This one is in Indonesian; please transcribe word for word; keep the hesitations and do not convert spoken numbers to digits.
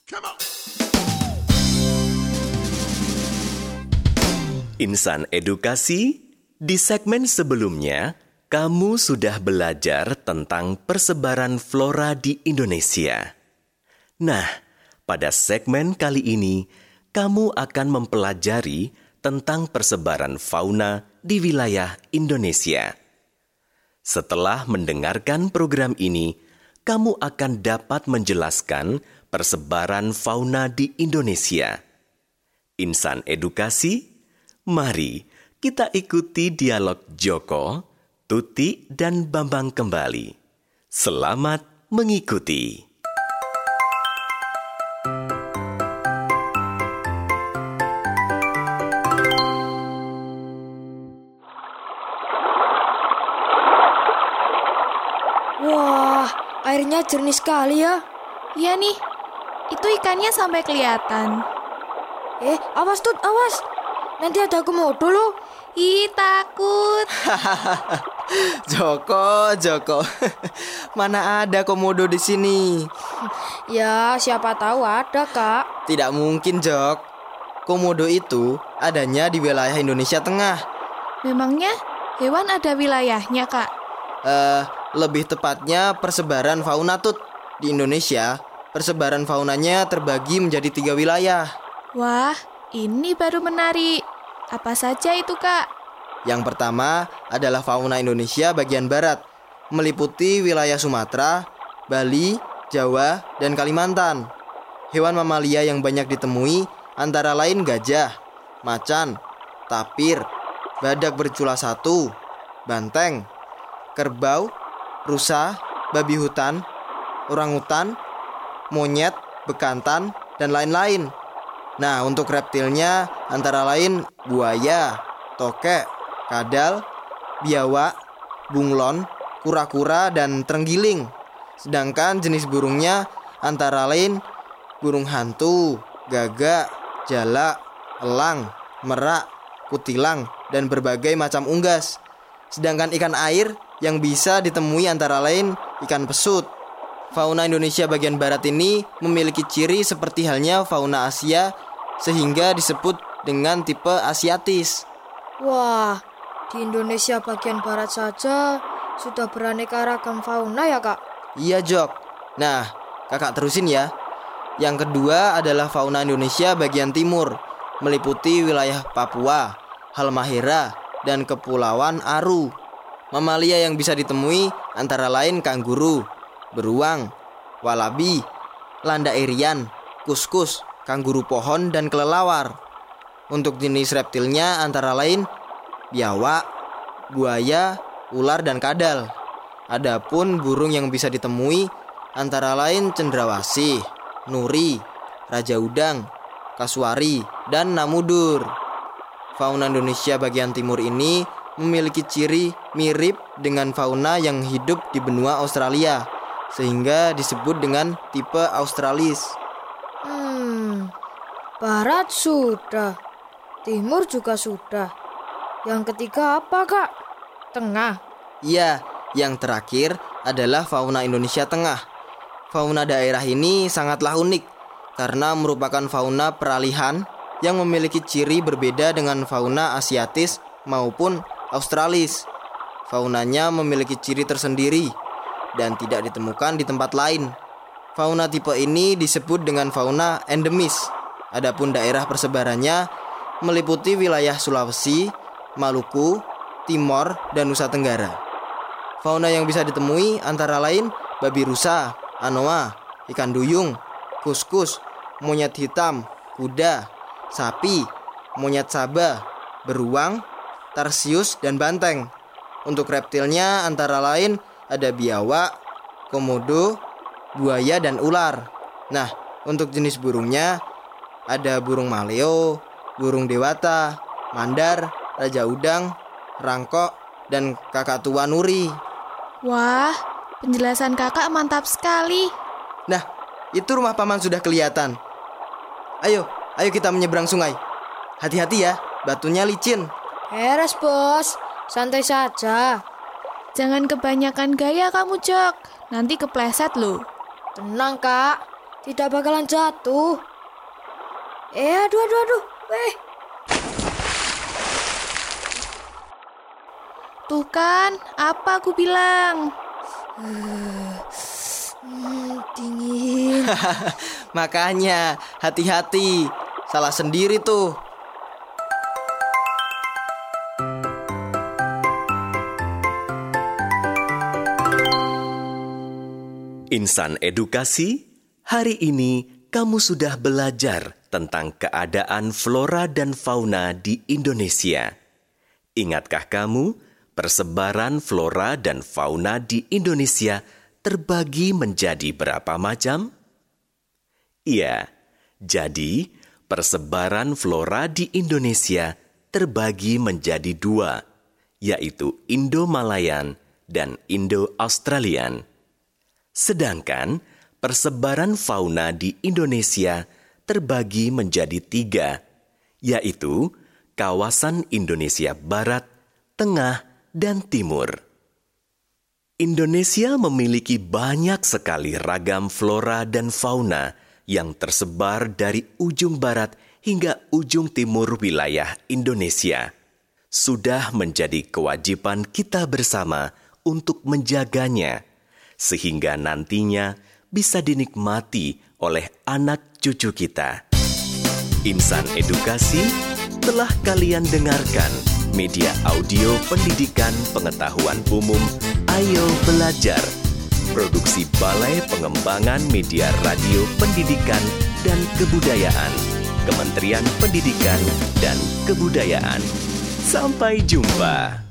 Insan Edukasi, di segmen sebelumnya, kamu sudah belajar tentang persebaran flora di Indonesia. Nah, pada segmen kali ini, kamu akan mempelajari tentang persebaran fauna di wilayah Indonesia. Setelah mendengarkan program ini, kamu akan dapat menjelaskan persebaran fauna di Indonesia. Insan Edukasi, mari kita ikuti dialog Joko, Tuti, dan Bambang kembali. Selamat mengikuti. Wah, airnya jernih sekali ya. Iya nih, itu ikannya sampai kelihatan. Eh, awas Tut, awas. Nanti ada komodo loh. Ih, takut. Joko, Joko. Mana ada komodo di sini? Ya, siapa tahu ada, Kak. Tidak mungkin, Jok. Komodo itu adanya di wilayah Indonesia Tengah. Memangnya hewan ada wilayahnya, Kak? Eh, lebih tepatnya persebaran fauna Tut. Di Indonesia, persebaran faunanya terbagi menjadi tiga wilayah. Wah, ini baru menarik. Apa saja itu, Kak? Yang pertama adalah fauna Indonesia bagian barat, meliputi wilayah Sumatera, Bali, Jawa, dan Kalimantan. Hewan mamalia yang banyak ditemui antara lain gajah, macan, tapir, badak bercula satu, banteng, kerbau, rusa, babi hutan, orangutan, monyet, bekantan, dan lain-lain. Nah, untuk reptilnya antara lain buaya, tokek, kadal, biawak, bunglon, kura-kura, dan terenggiling. Sedangkan jenis burungnya antara lain burung hantu, gagak, jalak, elang, merak, kutilang, dan berbagai macam unggas. Sedangkan ikan air yang bisa ditemui antara lain ikan pesut. Fauna Indonesia bagian barat ini memiliki ciri seperti halnya fauna Asia, sehingga disebut dengan tipe Asiatis. Wah, di Indonesia bagian barat saja sudah beraneka ragam fauna ya, Kak? Iya, Jok. Nah, kakak terusin ya. Yang kedua adalah fauna Indonesia bagian timur, meliputi wilayah Papua, Halmahera, dan Kepulauan Aru. Mamalia yang bisa ditemui antara lain kanguru, beruang, walabi, landairian, kuskus, kanguru pohon, dan kelelawar. Untuk jenis reptilnya antara lain biawak, buaya, ular, dan kadal. Adapun burung yang bisa ditemui antara lain cendrawasih, nuri, raja udang, kasuari, dan namudur. Fauna Indonesia bagian timur ini memiliki ciri mirip dengan fauna yang hidup di benua Australia, sehingga disebut dengan tipe Australis. Hmm, barat sudah, timur juga sudah. Yang ketiga apa, Kak? Tengah. Iya, yang terakhir adalah fauna Indonesia Tengah. Fauna daerah ini sangatlah unik karena merupakan fauna peralihan yang memiliki ciri berbeda dengan fauna Asiatis maupun Australis. Faunanya memiliki ciri tersendiri dan tidak ditemukan di tempat lain. Fauna tipe ini disebut dengan fauna endemis. Adapun daerah persebarannya meliputi wilayah Sulawesi, Maluku, Timor, dan Nusa Tenggara. Fauna yang bisa ditemui antara lain babi rusa, anoa, ikan duyung, kuskus, monyet hitam, kuda, sapi, monyet sabah, beruang, tarsius, dan banteng. Untuk reptilnya antara lain ada biawak, komodo, buaya, dan ular. Nah, untuk jenis burungnya ada burung maleo, burung dewata, mandar, raja udang, rangkok, dan kakatua nuri. Wah, penjelasan kakak mantap sekali. Nah, itu rumah paman sudah kelihatan. Ayo, ayo kita menyeberang sungai. Hati-hati ya, batunya licin. Beres, Bos. Santai saja. Jangan kebanyakan gaya kamu, Jok. Nanti kepleset loh. Tenang, Kak. tidak bakalan jatuh. Eh, aduh, aduh, aduh. Eh. Tuh kan, apa aku bilang? Hmm, dingin. Makanya, hati-hati. Salah sendiri tuh. Insan Edukasi, hari ini kamu sudah belajar tentang keadaan flora dan fauna di Indonesia. Ingatkah kamu, persebaran flora dan fauna di Indonesia terbagi menjadi berapa macam? Iya, jadi persebaran flora di Indonesia terbagi menjadi dua, yaitu Indo-Malayan dan Indo-Australian. Sedangkan persebaran fauna di Indonesia terbagi menjadi tiga, yaitu kawasan Indonesia Barat, Tengah, dan Timur. Indonesia memiliki banyak sekali ragam flora dan fauna yang tersebar dari ujung barat hingga ujung timur wilayah Indonesia. Sudah menjadi kewajiban kita bersama untuk menjaganya, sehingga nantinya bisa dinikmati oleh anak cucu kita. Insan Edukasi, telah kalian dengarkan media audio pendidikan pengetahuan umum Ayo Belajar, produksi Balai Pengembangan Media Radio Pendidikan dan Kebudayaan, Kementerian Pendidikan dan Kebudayaan. Sampai jumpa.